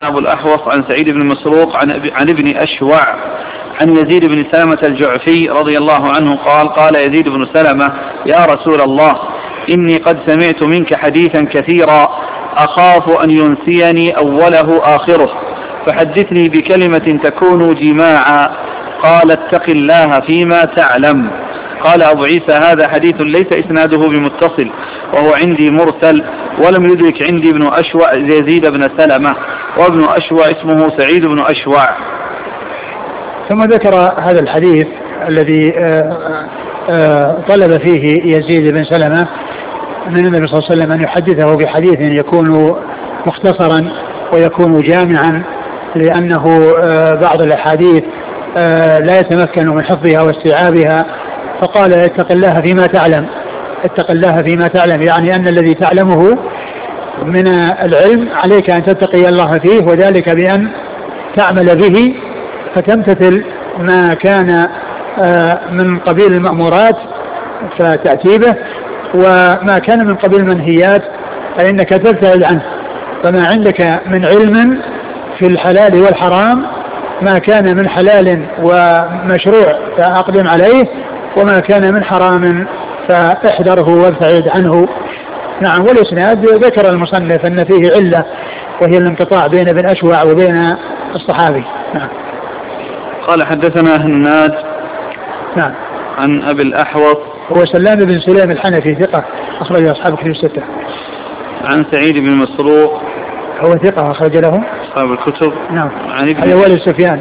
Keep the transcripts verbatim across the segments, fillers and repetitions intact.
أبو الأحوص عن سعيد بن مسروق عن, عن ابن أشوع عن يزيد بن سلمة الجعفي رضي الله عنه قال قال يزيد بن سلمة يا رسول الله إني قد سمعت منك حديثا كثيرا أخاف أن ينسيني أوله آخره فحدثني بكلمة تكون جماعا. قال اتق الله فيما تعلم. قال أبو عيسى هذا حديث ليس إسناده بمتصل وهو عندي مرسل ولم يدرك عندي ابن أشوع يزيد بن سلمة وابن أشوع اسمه سعيد بن أشوع. ثم ذكر هذا الحديث الذي طلب فيه يزيد بن سلمة من النبي صلى الله عليه وسلم أن يحدثه بحديث يكون مختصرا ويكون جامعا لأنه بعض الأحاديث لا يتمكن من حفظها واستيعابها، فقال اتق الله فيما تعلم. اتق الله فيما تعلم يعني أن الذي تعلمه من العلم عليك أن تتقي الله فيه، وذلك بأن تعمل به فتمتثل ما كان من قبيل المأمورات فتأتي به، وما كان من قبيل المنهيات فإنك تبتعد عنه. فما عندك من علم في الحلال والحرام ما كان من حلال ومشروع فأقدم عليه، وما كان من حرام فاحذره وابتعد عنه. نعم. والإسناد ذكر المصنف أن فيه علة وهي الانقطاع بين ابن أشوع وبين الصحابي. نعم. قال حدثنا هناد نعم عن أبي الأحوص هو سلام بن سليم الحنفي ثقة أخرج أصحاب كتب الستة. عن سعيد بن مسروق هو ثقة أخرج له أصحاب الكتب. نعم. عن ابن هذا والد سفيان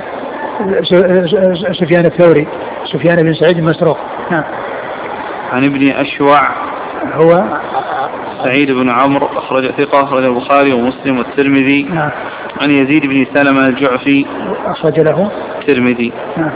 سفيان الثوري سفيان بن سعيد المسروق. نعم. عن ابن أشوع هو سعيد بن عمرو أخرج ثقة أخرج البخاري ومسلم والترمذي. نعم. عن يزيد بن سلمة الجعفي أخرج له الترمذي. نعم.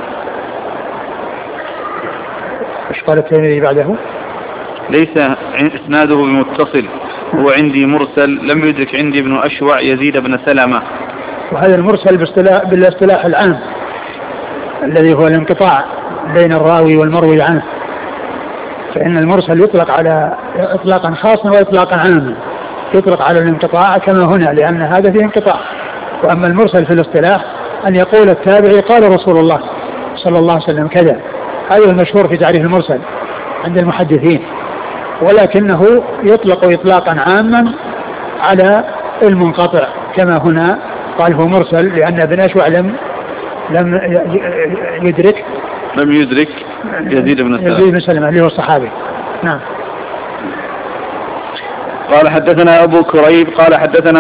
ايش قال الترمذي بعده؟ ليس اسناده بمتصل هو عندي مرسل لم يدرك عندي ابن أشوع يزيد بن سلمة. وهذا المرسل باصطلاح بالاصطلاح العام الذي هو الانقطاع بين الراوي والمروي عنه، فإن المرسل يطلق على إطلاقا خاصا وإطلاقا عاما. يطلق على الانقطاع كما هنا لأن هذا فيه انقطاع. وأما المرسل في الاصطلاح أن يقول التابعي قال رسول الله صلى الله عليه وسلم كذا. هذا المشهور في تعريف المرسل عند المحدثين، ولكنه يطلق إطلاقا عاما على المنقطع كما هنا قال هو مرسل لأن ابن أشوع لم لم يدرك لم يدرك يزيد بن سلمة يزيد بن سلمة اللي هو الصحابي. نعم. قال حدثنا أبو كريب قال حدثنا